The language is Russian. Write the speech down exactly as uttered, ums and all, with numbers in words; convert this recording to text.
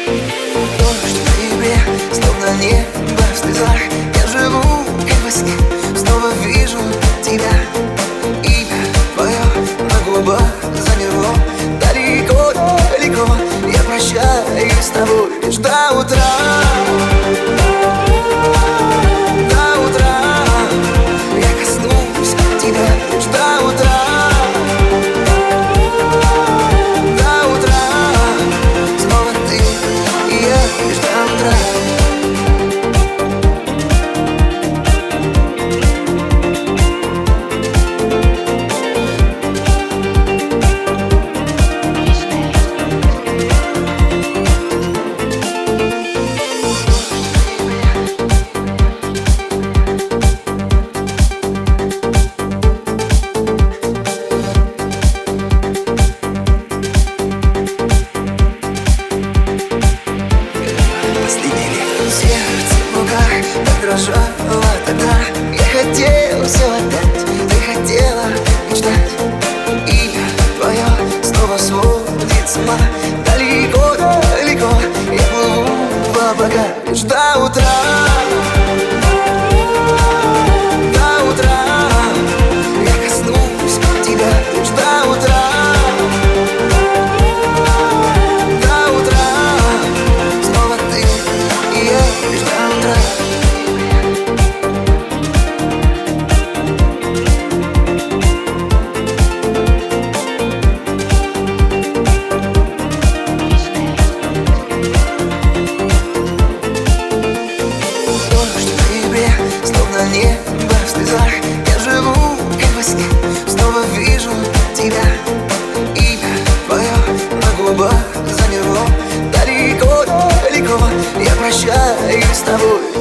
Дождь в ноябре, словно небо в слезах. Я живу, как во сне, снова вижу тебя. Имя твое на губах замерло. Далеко, далеко я прощаюсь с тобой лишь до утра. До утра я коснусь тебя лишь до утра. До утра снова ты и я лишь до утра. Сердце в руках так дрожало тогда. Я хотел все отдать, ты хотела мечтать. Имя твое снова сводит с ума. Далеко, далеко я плыву в облака лишь до утра. До утра я коснусь тебя лишь до утра. Словно небо в слезах. Я живу, как во сне, снова вижу тебя. Имя твое на губах замерло. Далеко, далеко я прощаюсь с тобой.